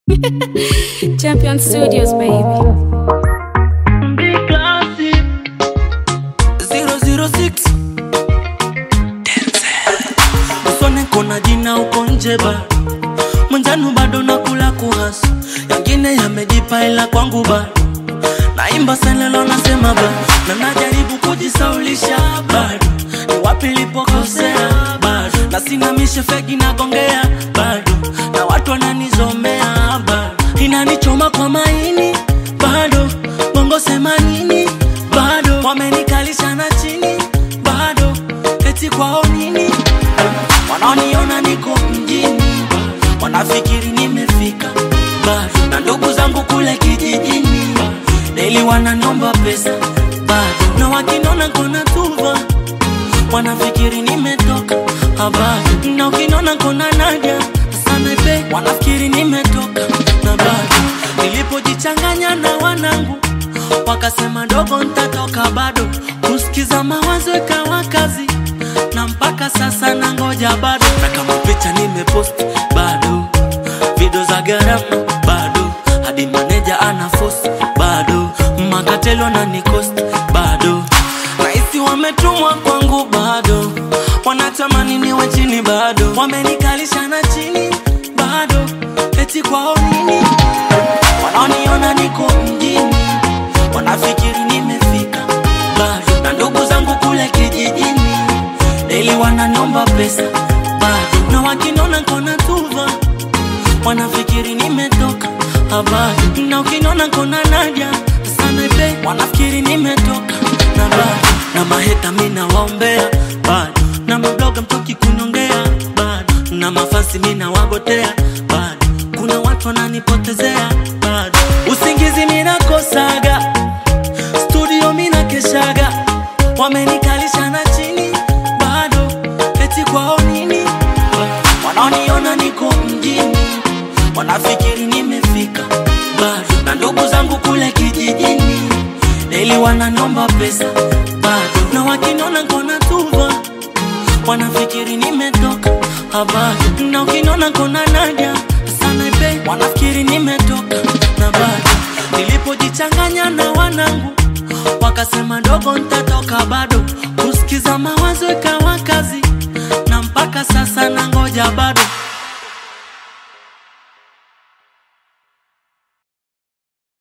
Champion Studios, baby. Big classy 006 Usone kona jina uko nje ba Mwenjanu bado nakula kuhasu Yangine yamejipa ila kwangu ba Naimba selelo nasema ba Na najaribu kujisaulisha bado Ni wapi lipokosea bado Na sinamishe fegi nagongea bado Na watu wananizomea bado Inanichoma kwa maini bado Bongo sema nini bado Wamenikalisha na chini bado Eti kwao nini Wanaoniona niko mjini Wanafikiri nimefika bado Na ndugu zangu kule kijijini Daily wananiomba pesa bado Na wakinona kona tuva Wanafikiri nimetoka bado Na ukinona kona naja sana ipe Wanafikiri nimetoka na bado Nilipojichanganya na wanangu Wakasema dogo nitatoka bado Kusikiza mawazo ikawa kazi Na mpaka sasa nangoja bado Na kama picha nimepost bado Video za gharama bado Hadi maneja anaforce bado Makatelo na nikost bado Naisi wametumwa kwangu bado Wanatamani niwe chini bado Wamenikalisha na chini bado Eti kwao nini Wanaoniona niko mjini Wanafikiri nimefika bado Na ndugu zangu kule kijijini Daily wananiomba pesa bado Na wakinona kona tuva Wanafikiri nimetoka bado Na ukinona kona naja sana ipe Wanafikiri nimetoka na bado Na maheta mina waombea bado Na mabloga mtoki kunyongea bado Na mafasi mina wagotea bado Kuna watu wananipotezea bado Usingizi mina kosaga Studio mina keshaga Wamenikalisha na chini bado Eti kwao nini Wanaoniona niko mjini Wanafikiri nimefika bado Na ndugu zangu kule kijijini Daily wananiomba pesa bado Na wakinona kona tuva Wanafikiri nimetoka bado Na ukinona kona naja sana ipe Wanafikiri nimetoka na bado Nilipojichanganya na wanangu Wakasema dogo nitatoka